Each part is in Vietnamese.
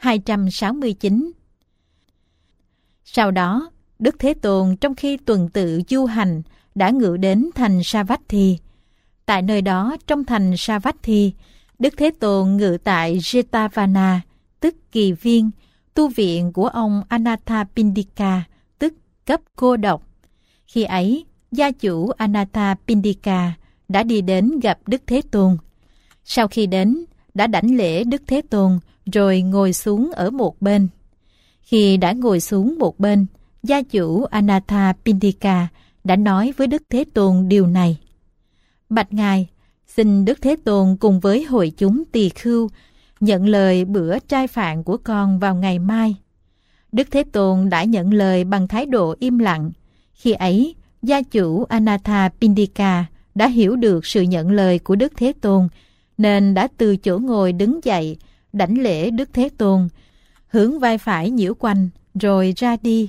269. Sau đó, Đức Thế Tôn trong khi tuần tự du hành đã ngự đến thành Savatthi. Tại nơi đó, trong thành Savatthi, Đức Thế Tôn ngự tại Jetavana, tức Kỳ Viên, tu viện của ông Anathapindika, tức cấp cô độc. Khi ấy, gia chủ Anathapindika đã đi đến gặp Đức Thế Tôn. Sau khi đến, đã đảnh lễ Đức Thế Tôn, rồi ngồi xuống ở một bên. Khi đã ngồi xuống một bên, gia chủ Anathapindika đã nói với Đức Thế Tôn điều này: Bạch Ngài, xin Đức Thế Tôn cùng với hội chúng tỳ khưu nhận lời bữa trai phạn của con vào ngày mai. Đức Thế Tôn đã nhận lời bằng thái độ im lặng. Khi ấy, gia chủ Anathapindika đã hiểu được sự nhận lời của Đức Thế Tôn, nên đã từ chỗ ngồi đứng dậy, đảnh lễ Đức Thế Tôn, hướng vai phải nhiễu quanh, rồi ra đi.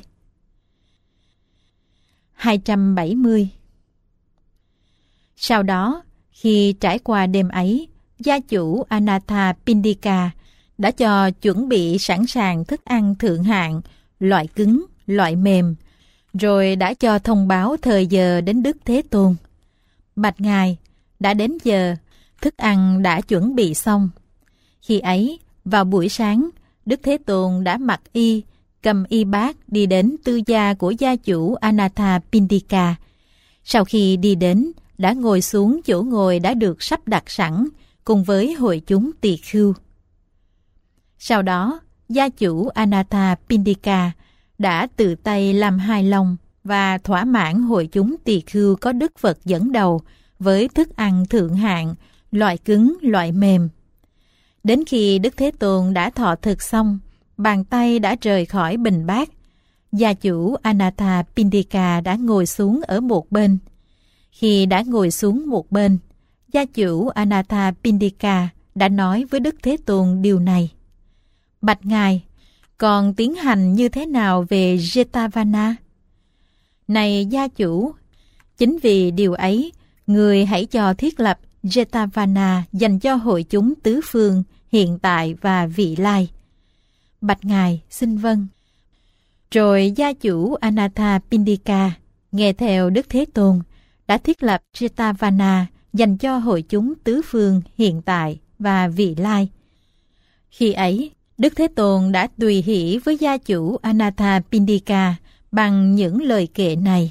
270. Sau đó, khi trải qua đêm ấy, gia chủ Anathapindika đã cho chuẩn bị sẵn sàng thức ăn thượng hạng, loại cứng, loại mềm, rồi đã cho thông báo thời giờ đến Đức Thế Tôn. Bạch Ngài, đã đến giờ, thức ăn đã chuẩn bị xong. Khi ấy, vào buổi sáng, Đức Thế Tôn đã mặc y, cầm y bát đi đến tư gia của gia chủ Anathapindika. Sau khi đi đến, đã ngồi xuống chỗ ngồi đã được sắp đặt sẵn, cùng với hội chúng tỳ khưu. Sau đó, gia chủ Anathapindika đã tự tay làm hài lòng và thỏa mãn hội chúng tỳ khưu có đức Phật dẫn đầu với thức ăn thượng hạng, loại cứng, loại mềm. Đến khi Đức Thế Tôn đã thọ thực xong, bàn tay đã rời khỏi bình bát, gia chủ Anathapindika đã ngồi xuống ở một bên. Khi đã ngồi xuống một bên, gia chủ Anathapindika đã nói với Đức Thế Tôn điều này: Bạch Ngài, còn tiến hành như thế nào về Jetavana? Này gia chủ, chính vì điều ấy, người hãy cho thiết lập Jetavana dành cho hội chúng tứ phương, hiện tại và vị lai. Bạch Ngài, xin vâng. Rồi gia chủ Anathapindika nghe theo Đức Thế Tôn đã thiết lập Jetavana dành cho hội chúng tứ phương, hiện tại và vị lai. Khi ấy, Đức Thế Tôn đã tùy hỷ với gia chủ Anathapindika bằng những lời kệ này.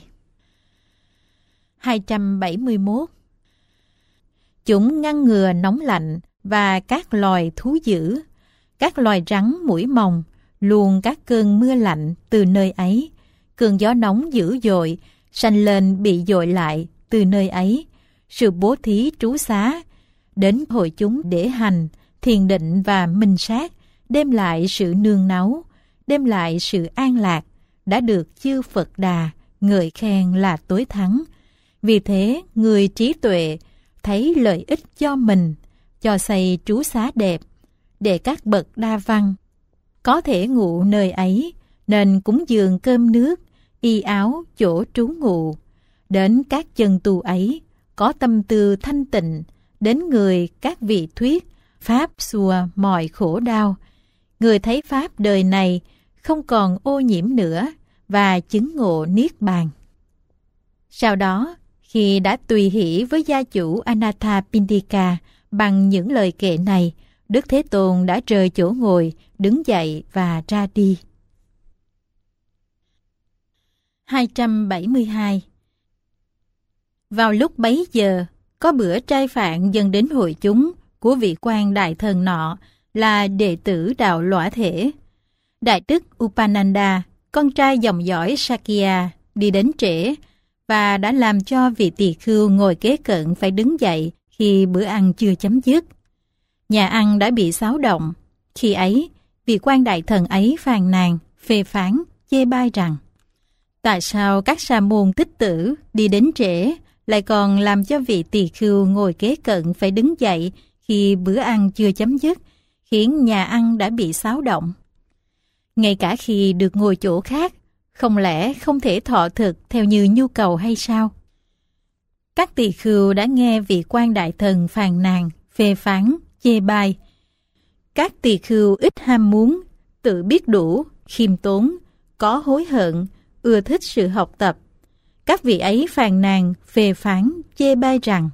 271. Chúng ngăn ngừa nóng lạnh và các loài thú dữ, các loài rắn mũi mòng, luồn các cơn mưa lạnh từ nơi ấy, cơn gió nóng dữ dội, sanh lên bị dội lại từ nơi ấy, sự bố thí trú xá, đến hội chúng để hành, thiền định và minh sát, đem lại sự nương náu, đem lại sự an lạc, đã được chư Phật Đà ngợi khen là tối thắng. Vì thế, người trí tuệ thấy lợi ích cho mình, cho xây trú xá đẹp, để các bậc đa văn có thể ngụ nơi ấy, nên cúng dường cơm nước, y áo chỗ trú ngụ. Đến các chân tu ấy có tâm tư thanh tịnh, đến người các vị thuyết pháp xua mọi khổ đau. Người thấy pháp đời này không còn ô nhiễm nữa và chứng ngộ niết bàn. Sau đó, khi đã tùy hỷ với gia chủ Anathapindika bằng những lời kệ này, Đức Thế Tôn đã rời chỗ ngồi, đứng dậy và ra đi. 272. Vào lúc bấy giờ, có bữa trai phạn dâng đến hội chúng của vị quan đại thần nọ là đệ tử đạo lõa thể. Đại đức Upananda, con trai dòng dõi Sakya, đi đến trễ và đã làm cho vị tỳ khưu ngồi kế cận phải đứng dậy khi bữa ăn chưa chấm dứt. Nhà ăn đã bị xáo động. Khi ấy, vị quan đại thần ấy phàn nàn, phê phán, chê bai rằng: tại sao các sa môn tích tử đi đến trễ lại còn làm cho vị tỳ khưu ngồi kế cận phải đứng dậy khi bữa ăn chưa chấm dứt, khiến nhà ăn đã bị xáo động? Ngay cả khi được ngồi chỗ khác, không lẽ không thể thọ thực theo như nhu cầu hay sao? Các tỳ khưu đã nghe vị quan đại thần phàn nàn, phê phán, chê bai. Các tỳ khưu ít ham muốn, tự biết đủ, khiêm tốn, có hối hận, ưa thích sự học tập. Các vị ấy phàn nàn, phê phán, chê bai rằng: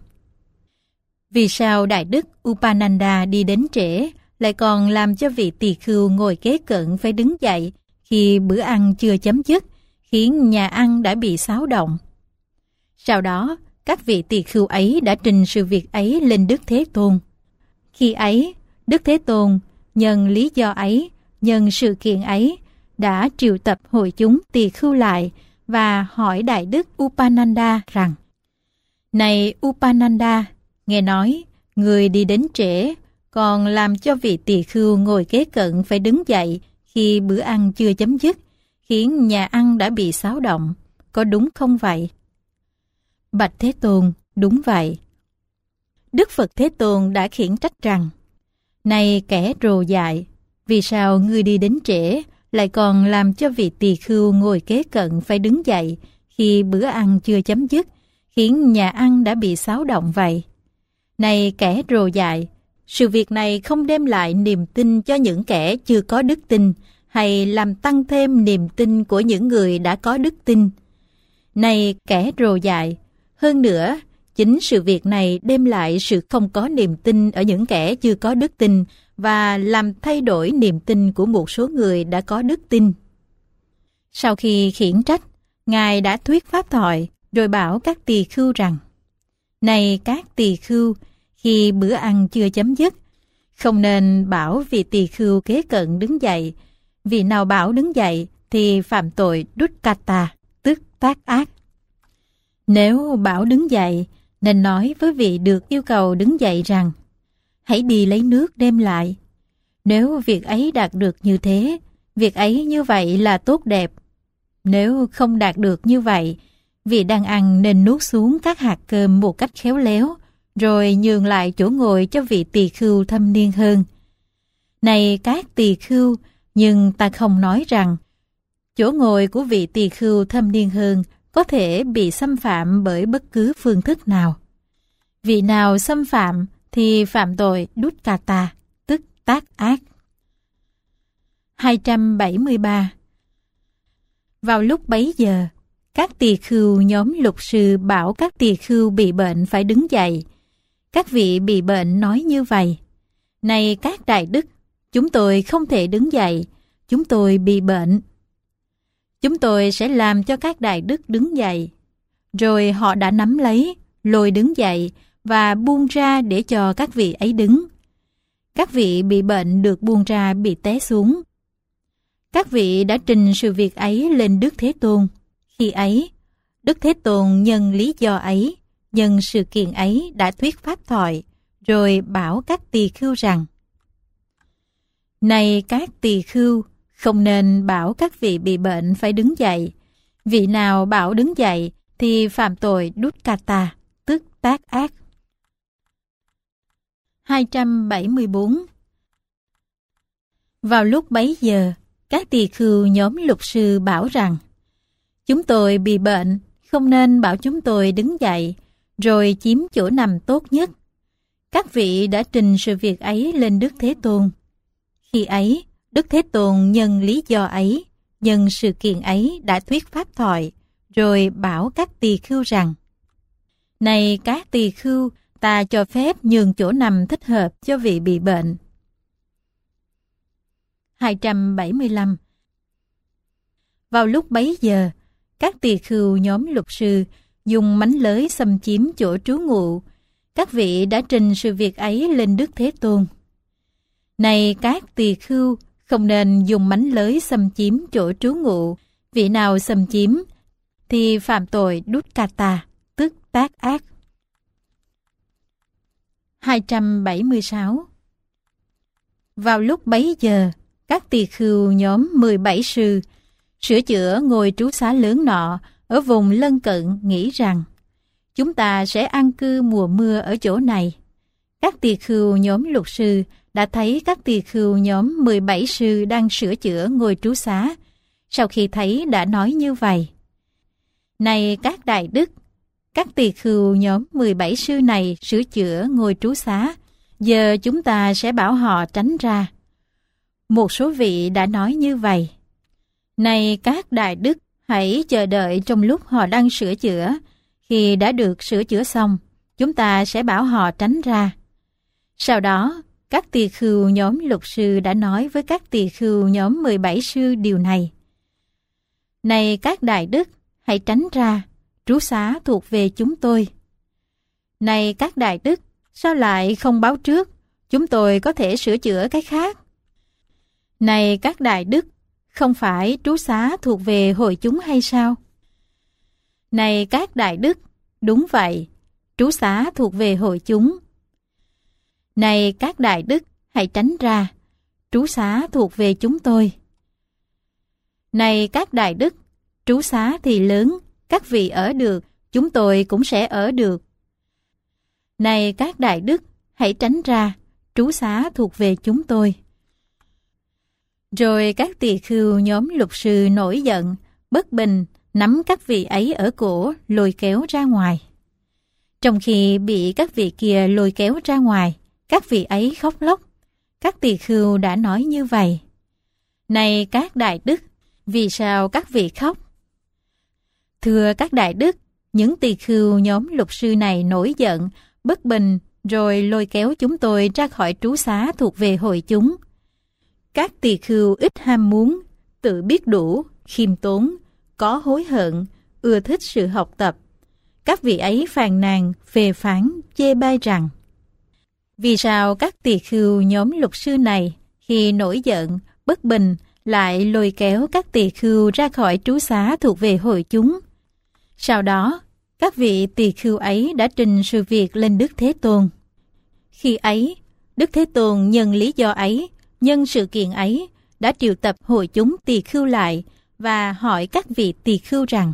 vì sao Đại Đức Upananda đi đến trễ, lại còn làm cho vị tỳ khưu ngồi kế cận phải đứng dậy khi bữa ăn chưa chấm dứt, khiến nhà ăn đã bị xáo động. Sau đó, các vị tỳ khưu ấy đã trình sự việc ấy lên Đức Thế Tôn. Khi ấy, Đức Thế Tôn nhân lý do ấy, nhân sự kiện ấy, đã triệu tập hội chúng tỳ khưu lại và hỏi Đại Đức Upananda rằng: này Upananda, nghe nói người đi đến trễ, còn làm cho vị tỳ khưu ngồi kế cận phải đứng dậy khi bữa ăn chưa chấm dứt, khiến nhà ăn đã bị xáo động, có đúng không vậy? Bạch Thế Tôn, đúng vậy. Đức Phật Thế Tôn đã khiển trách rằng: này kẻ rồ dại, vì sao ngươi đi đến trễ, lại còn làm cho vị tỳ khưu ngồi kế cận phải đứng dậy khi bữa ăn chưa chấm dứt, khiến nhà ăn đã bị xáo động vậy? Này kẻ rồ dại, sự việc này không đem lại niềm tin cho những kẻ chưa có đức tin, hay làm tăng thêm niềm tin của những người đã có đức tin. Này kẻ rồ dại, hơn nữa, chính sự việc này đem lại sự không có niềm tin ở những kẻ chưa có đức tin và làm thay đổi niềm tin của một số người đã có đức tin. Sau khi khiển trách, Ngài đã thuyết pháp thoại rồi bảo các tỳ khưu rằng: này các tỳ khưu, khi bữa ăn chưa chấm dứt, không nên bảo vị tỳ khưu kế cận đứng dậy. Vì nào bảo đứng dậy thì phạm tội dukkata, tức tác ác. Nếu bảo đứng dậy, nên nói với vị được yêu cầu đứng dậy rằng: hãy đi lấy nước đem lại. Nếu việc ấy đạt được như thế, việc ấy như vậy là tốt đẹp. Nếu không đạt được như vậy, vị đang ăn nên nuốt xuống các hạt cơm một cách khéo léo, rồi nhường lại chỗ ngồi cho vị tỳ khưu thâm niên hơn. Này các tỳ khưu, nhưng ta không nói rằng chỗ ngồi của vị tỳ khưu thâm niên hơn có thể bị xâm phạm bởi bất cứ phương thức nào. Vị nào xâm phạm thì phạm tội dukkata, tức tác ác. 273. Vào lúc bấy giờ, các tỳ khưu nhóm lục sư bảo các tỳ khưu bị bệnh phải đứng dậy. Các vị bị bệnh nói như vậy: này các đại đức, chúng tôi không thể đứng dậy, chúng tôi bị bệnh. Chúng tôi sẽ làm cho các đại đức đứng dậy. Rồi họ đã nắm lấy, lôi đứng dậy và buông ra để cho các vị ấy đứng. Các vị bị bệnh được buông ra bị té xuống. Các vị đã trình sự việc ấy lên Đức Thế Tôn. Khi ấy, Đức Thế Tôn nhân lý do ấy, nhân sự kiện ấy đã thuyết pháp thoại, rồi bảo các tỳ khưu rằng: này các tỳ khưu, không nên bảo các vị bị bệnh phải đứng dậy. Vị nào bảo đứng dậy thì phạm tội dukkata, tức tác ác. 274. Vào lúc bấy giờ, các tỳ khưu nhóm lục sư bảo rằng: chúng tôi bị bệnh, không nên bảo chúng tôi đứng dậy, rồi chiếm chỗ nằm tốt nhất. Các vị đã trình sự việc ấy lên Đức Thế Tôn. Khi ấy, Đức Thế Tôn nhân lý do ấy, nhân sự kiện ấy đã thuyết pháp thoại, rồi bảo các tỳ khưu rằng: này các tỳ khưu, ta cho phép nhường chỗ nằm thích hợp cho vị bị bệnh. 275. Vào lúc bấy giờ, các tỳ khưu nhóm lục sư dùng mánh lới xâm chiếm chỗ trú ngụ. Các vị đã trình sự việc ấy lên Đức Thế Tôn. Này các tỳ khưu, không nên dùng mánh lới xâm chiếm chỗ trú ngụ. Vị nào xâm chiếm thì phạm tội dukkata, tức tác ác. 276. Vào lúc bấy giờ, các tỳ khưu nhóm 17 sư sửa chữa ngôi trú xá lớn nọ ở vùng lân cận nghĩ rằng: chúng ta sẽ an cư mùa mưa ở chỗ này. Các tỳ khưu nhóm lục sư đã thấy các tỳ khưu nhóm 17 sư đang sửa chữa ngôi trú xá. Sau khi thấy đã nói như vậy: này các đại đức, các tỳ khưu nhóm 17 sư này sửa chữa ngôi trú xá, giờ chúng ta sẽ bảo họ tránh ra. Một số vị đã nói như vậy: Này các đại đức, hãy chờ đợi trong lúc họ đang sửa chữa. Khi đã được sửa chữa xong, chúng ta sẽ bảo họ tránh ra. Sau đó, các tỳ khưu nhóm lục sư đã nói với các tỳ khưu nhóm 17 sư điều này: Này các đại đức, hãy tránh ra, trú xá thuộc về chúng tôi. Này các đại đức, sao lại không báo trước? Chúng tôi có thể sửa chữa cái khác. Này các đại đức, không phải trú xá thuộc về hội chúng hay sao? Này các đại đức, đúng vậy, trú xá thuộc về hội chúng. Này các đại đức, hãy tránh ra, trú xá thuộc về chúng tôi. Này các đại đức, trú xá thì lớn, các vị ở được, chúng tôi cũng sẽ ở được. Này các đại đức, hãy tránh ra, trú xá thuộc về chúng tôi. Rồi các tỳ khưu nhóm lục sư nổi giận, bất bình, nắm các vị ấy ở cổ, lôi kéo ra ngoài. Trong khi bị các vị kia lôi kéo ra ngoài, các vị ấy khóc lóc. Các tỳ khưu đã nói như vậy: Này các đại đức, vì sao các vị khóc? Thưa các đại đức, những tỳ khưu nhóm lục sư này nổi giận, bất bình, rồi lôi kéo chúng tôi ra khỏi trú xá thuộc về hội chúng. Các tỳ khưu ít ham muốn, tự biết đủ, khiêm tốn, có hối hận, ưa thích sự học tập. Các vị ấy phàn nàn, phê phán, chê bai rằng: Vì sao các tỳ khưu nhóm lục sư này khi nổi giận, bất bình lại lôi kéo các tỳ khưu ra khỏi trú xá thuộc về hội chúng? Sau đó, các vị tỳ khưu ấy đã trình sự việc lên Đức Thế Tôn. Khi ấy, Đức Thế Tôn nhân lý do ấy, nhân sự kiện ấy, đã triệu tập hội chúng tỳ khưu lại và hỏi các vị tỳ khưu rằng: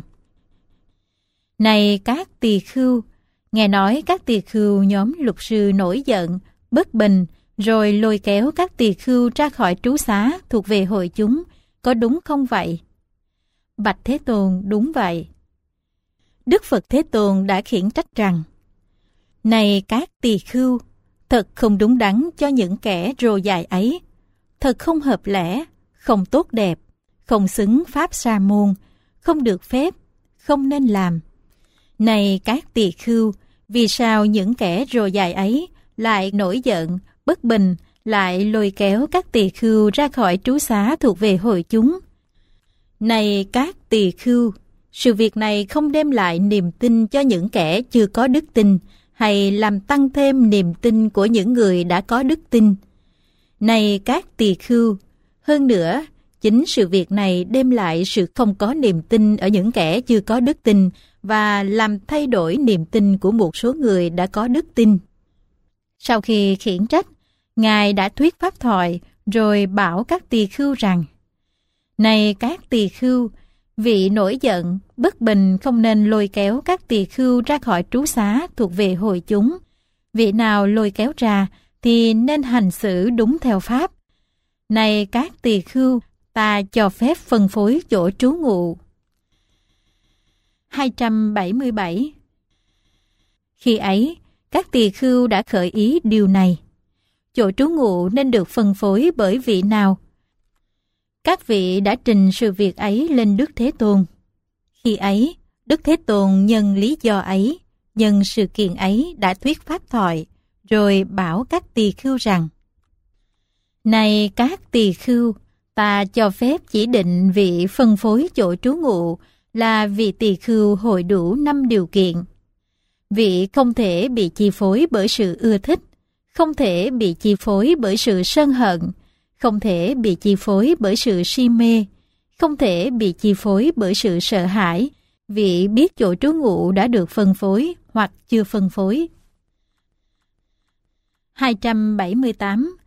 Này các tỳ khưu, nghe nói các tỳ khưu nhóm lục sư nổi giận, bất bình, rồi lôi kéo các tỳ khưu ra khỏi trú xá thuộc về hội chúng, có đúng không vậy? Bạch Thế Tôn, đúng vậy. Đức Phật Thế Tôn đã khiển trách rằng: Này các tỳ khưu, thật không đúng đắn cho những kẻ rồ dài ấy, thật không hợp lẽ, không tốt đẹp, không xứng pháp sa môn, không được phép, không nên làm. Này các tỳ khưu, vì sao những kẻ rồ dài ấy lại nổi giận, bất bình, lại lôi kéo các tỳ khưu ra khỏi trú xá thuộc về hội chúng? Này các tỳ khưu, sự việc này không đem lại niềm tin cho những kẻ chưa có đức tin, hay làm tăng thêm niềm tin của những người đã có đức tin. Này các tỳ khưu, hơn nữa, chính sự việc này đem lại sự không có niềm tin ở những kẻ chưa có đức tin và làm thay đổi niềm tin của một số người đã có đức tin. Sau khi khiển trách, Ngài đã thuyết pháp thoại rồi bảo các tỳ khưu rằng: Này các tỳ khưu, vị nổi giận, bất bình không nên lôi kéo các tỳ khưu ra khỏi trú xá thuộc về hội chúng. Vị nào lôi kéo ra thì nên hành xử đúng theo pháp. Này các tỳ khưu, ta cho phép phân phối chỗ trú ngụ. 277. Khi ấy, các tỳ khưu đã khởi ý điều này: chỗ trú ngụ nên được phân phối bởi vị nào? Các vị đã trình sự việc ấy lên Đức Thế Tôn. Khi ấy, Đức Thế Tôn nhân lý do ấy, nhân sự kiện ấy đã thuyết pháp thoại, rồi bảo các tỳ khưu rằng: Này các tỳ khưu, ta cho phép chỉ định vị phân phối chỗ trú ngụ là vị tỳ khưu hội đủ 5 điều kiện. Vị không thể bị chi phối bởi sự ưa thích, không thể bị chi phối bởi sự sân hận, không thể bị chi phối bởi sự si mê, không thể bị chi phối bởi sự sợ hãi, vị biết chỗ trú ngụ đã được phân phối hoặc chưa phân phối. 278.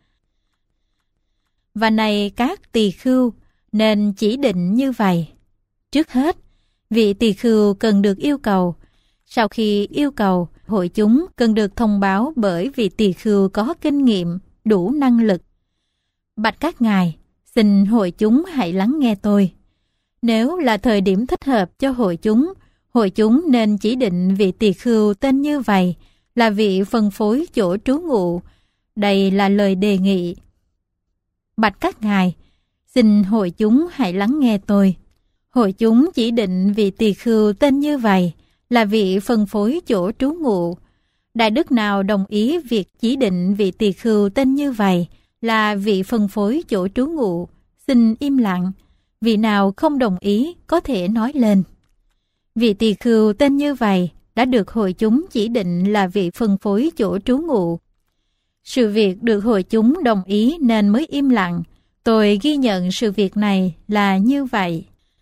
Và này các tỳ khưu, nên chỉ định như vậy. Trước hết, vị tỳ khưu cần được yêu cầu. Sau khi yêu cầu, hội chúng cần được thông báo bởi vị tỳ khưu có kinh nghiệm, đủ năng lực. Bạch các ngài, xin hội chúng hãy lắng nghe tôi. Nếu là thời điểm thích hợp cho hội chúng nên chỉ định vị tỳ khưu tên như vậy là vị phân phối chỗ trú ngụ. Đây là lời đề nghị. Bạch các ngài, xin hội chúng hãy lắng nghe tôi. Hội chúng chỉ định vị tỳ khưu tên như vậy là vị phân phối chỗ trú ngụ. Đại đức nào đồng ý việc chỉ định vị tỳ khưu tên như vậy là vị phân phối chỗ trú ngụ, xin im lặng. Vị nào không đồng ý có thể nói lên. Vị tỳ khưu tên như vậy đã được hội chúng chỉ định là vị phân phối chỗ trú ngụ. Sự việc được hội chúng đồng ý nên mới im lặng. Tôi ghi nhận sự việc này là như vậy.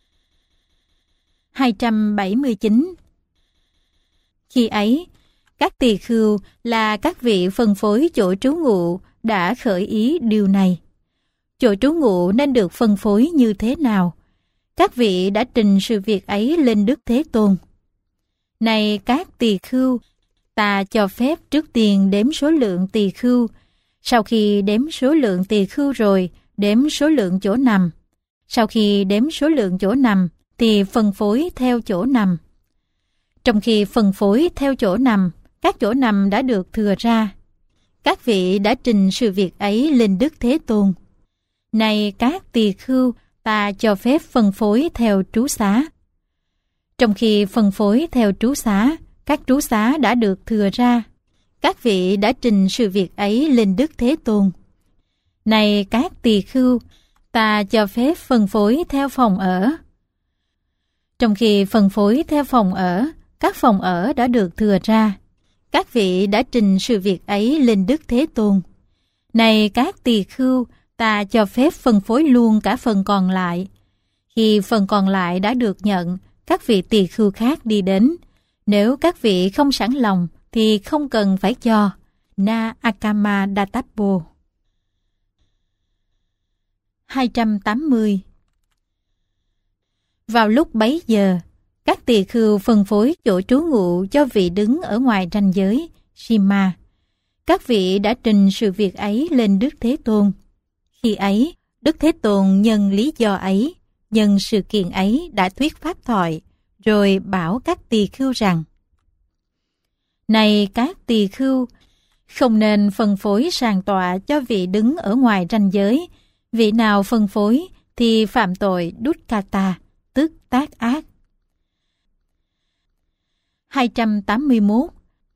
279. Khi ấy, các tỳ khưu là các vị phân phối chỗ trú ngụ đã khởi ý điều này. Chỗ trú ngụ nên được phân phối như thế nào? Các vị đã trình sự việc ấy lên Đức Thế Tôn. Này các tỳ khưu, ta cho phép trước tiên đếm số lượng tỳ khưu. Sau khi đếm số lượng tỳ khưu rồi, đếm số lượng chỗ nằm. Sau khi đếm số lượng chỗ nằm, thì phân phối theo chỗ nằm. Trong khi phân phối theo chỗ nằm, các chỗ nằm đã được thừa ra. Các vị đã trình sự việc ấy lên Đức Thế Tôn. Này các tỳ khưu, ta cho phép phân phối theo trú xá. Trong khi phân phối theo trú xá, các trú xá đã được thừa ra. Các vị đã trình sự việc ấy lên Đức Thế Tôn. Này các tỳ khưu, ta cho phép phân phối theo phòng ở. Trong khi phân phối theo phòng ở, các phòng ở đã được thừa ra. Các vị đã trình sự việc ấy lên Đức Thế Tôn. Này các tỳ khưu, ta cho phép phân phối luôn cả phần còn lại. Khi phần còn lại đã được nhận, các vị tỳ khưu khác đi đến. Nếu các vị không sẵn lòng, thì không cần phải cho. Na Akama Databbo. 280. Vào lúc bấy giờ, các tỳ khưu phân phối chỗ trú ngụ cho vị đứng ở ngoài ranh giới, Sima. Các vị đã trình sự việc ấy lên Đức Thế Tôn. Khi ấy, Đức Thế Tôn nhân lý do ấy, nhân sự kiện ấy đã thuyết pháp thoại, rồi bảo các tỳ khưu rằng: Này các tỳ khưu, không nên phân phối sàng tọa cho vị đứng ở ngoài ranh giới. Vị nào phân phối thì phạm tội Dukkata, tức tác ác. 281.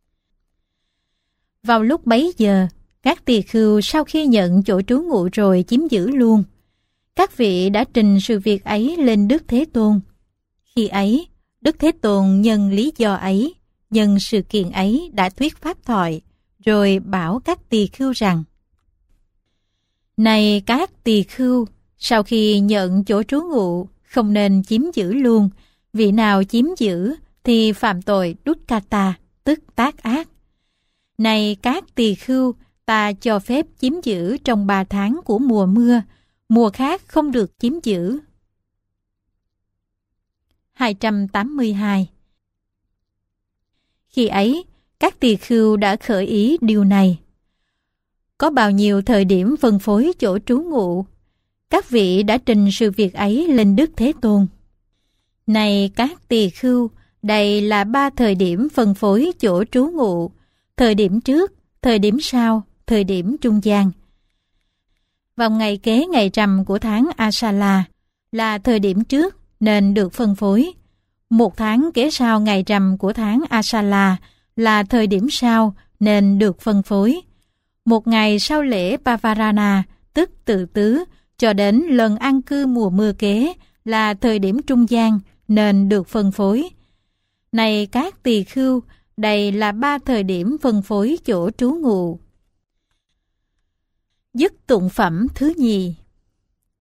Vào lúc bấy giờ, các tỳ khưu sau khi nhận chỗ trú ngụ rồi chiếm giữ luôn. Các vị đã trình sự việc ấy lên Đức Thế Tôn. Khi ấy, Đức Thế Tôn nhân lý do ấy, nhân sự kiện ấy đã thuyết pháp thoại, rồi bảo các tỳ khưu rằng: Này các tỳ khưu, sau khi nhận chỗ trú ngụ, không nên chiếm giữ luôn. Vị nào chiếm giữ thì phạm tội Dukkata, tức tác ác. Này các tỳ khưu, ta cho phép chiếm giữ trong 3 tháng của mùa mưa, mùa khác không được chiếm giữ. 282. Khi ấy, các tỳ khưu đã khởi ý điều này. Có bao nhiêu thời điểm phân phối chỗ trú ngụ? Các vị đã trình sự việc ấy lên Đức Thế Tôn. Này các tỳ khưu, đây là 3 thời điểm phân phối chỗ trú ngụ: thời điểm trước, thời điểm sau, thời điểm trung gian. Vào ngày kế ngày rằm của tháng Asala là thời điểm trước nên được phân phối. 1 tháng kế sau ngày rằm của tháng Asala là thời điểm sau nên được phân phối. 1 ngày sau lễ Pavarana, tức tự tứ, cho đến lần an cư mùa mưa kế là thời điểm trung gian nên được phân phối. Này các tỳ khưu, đây là 3 thời điểm phân phối chỗ trú ngụ. Dứt tụng phẩm thứ nhì.